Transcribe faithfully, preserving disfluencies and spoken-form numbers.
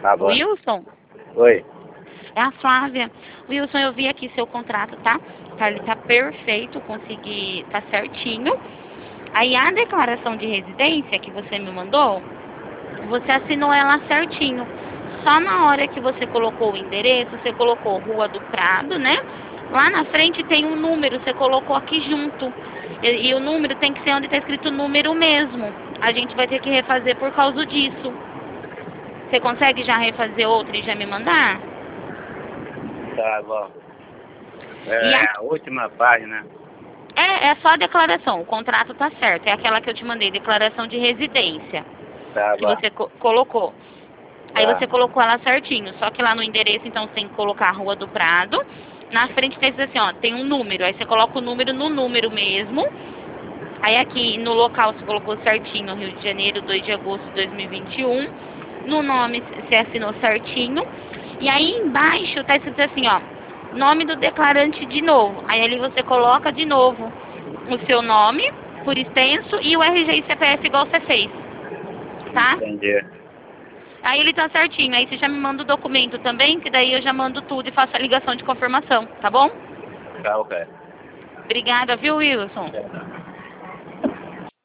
Tá bom. Wilson? Oi. É a Flávia. Wilson, eu vi aqui seu contrato, tá? Tá, ele tá perfeito, consegui, tá certinho. Aí a declaração de residência que você me mandou, você assinou ela certinho. Só na hora que você colocou o endereço, você colocou Rua do Prado, né? Lá na frente tem um número, você colocou aqui junto. E, e o número tem que ser onde está escrito número mesmo. A gente vai ter que refazer por causa disso. Você consegue já refazer outra e já me mandar? Tá bom. E É a- a última página. É, é só a declaração, o contrato tá certo. É aquela que eu te mandei, declaração de residência, Tá que bom. você co colocou. Aí Tá. você colocou ela certinho, só que lá no endereço, então, você tem que colocar a Rua do Prado. Na frente tem assim, ó, tem um número. Aí você coloca o número no número mesmo. Aí aqui no local você colocou certinho, Rio de Janeiro, dois de agosto de dois mil e vinte e um. No nome você assinou certinho. E aí embaixo tá escrito assim, ó, nome do declarante de novo. Aí ali você coloca de novo o seu nome, por extenso, e o R G e C P F igual você fez, tá? Entendi. Aí ele tá certinho. Aí você já me manda o documento também, que daí eu já mando tudo e faço a ligação de confirmação, tá bom? Tá, ok. Obrigada, viu, Wilson? É.